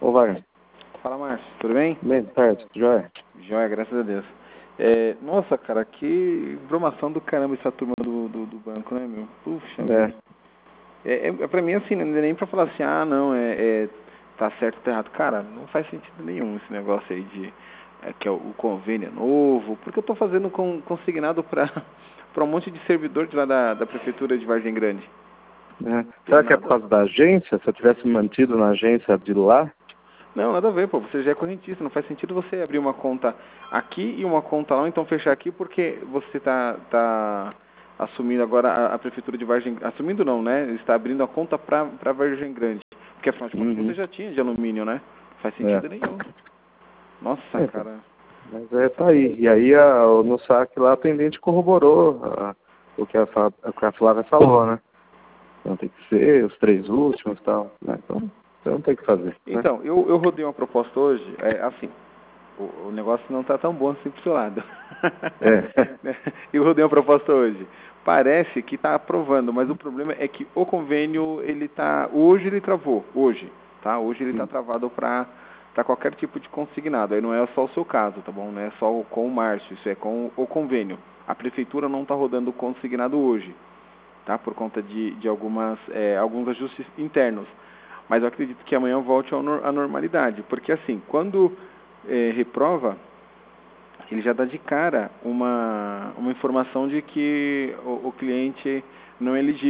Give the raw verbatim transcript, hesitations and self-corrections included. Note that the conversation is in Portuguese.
Ô, Wagner. Fala, Márcio. Tudo bem? Bem, certo. Joia? Joia, graças a Deus. É, nossa, cara, que informação do caramba essa turma do, do, do banco, né, meu? Puxa É. vida. É, é, é pra mim assim, não é nem pra falar assim, ah, não, é, é tá certo ou tá errado. Cara, não faz sentido nenhum esse negócio aí de é, que é o, o convênio é novo, porque eu tô fazendo com, consignado pra, pra um monte de servidor de lá da, da prefeitura de Vargem Grande. É. Será que é por causa da agência? Se eu tivesse mantido na agência de lá? Não, nada a ver, pô. Você já é correntista. Não faz sentido você abrir uma conta aqui e uma conta lá, ou então fechar aqui, porque você tá, tá assumindo agora a, a prefeitura de Vargem... Assumindo não, né? Está abrindo a conta pra, pra Vargem Grande. Porque, afinal de contas, Uhum. você já tinha de alumínio, né? Não faz sentido É. nenhum. Nossa, É, cara. mas é, tá aí. E aí a, no saque lá a atendente corroborou a, o, que a, Fa- o que a Flávia falou, né? Então tem que ser os três últimos e tal. Né? Então, então tem que fazer. Né? Então, eu, eu rodei uma proposta hoje, é assim, o, o negócio não tá tão bom assim pro seu lado. É. Eu rodei uma proposta hoje. Parece que está aprovando, mas o problema é que o convênio, ele tá, hoje ele travou, hoje, tá? Hoje ele está travado para para qualquer tipo de consignado. Aí não é só o seu caso, tá bom? Não é só o, com o Márcio, isso é com o convênio. A prefeitura não está rodando consignado hoje, tá? Por conta de, de algumas, é, alguns ajustes internos. Mas eu acredito que amanhã volte à normalidade, porque assim, quando é, reprova, ele já dá de cara uma, uma informação de que o, o cliente não é elegível.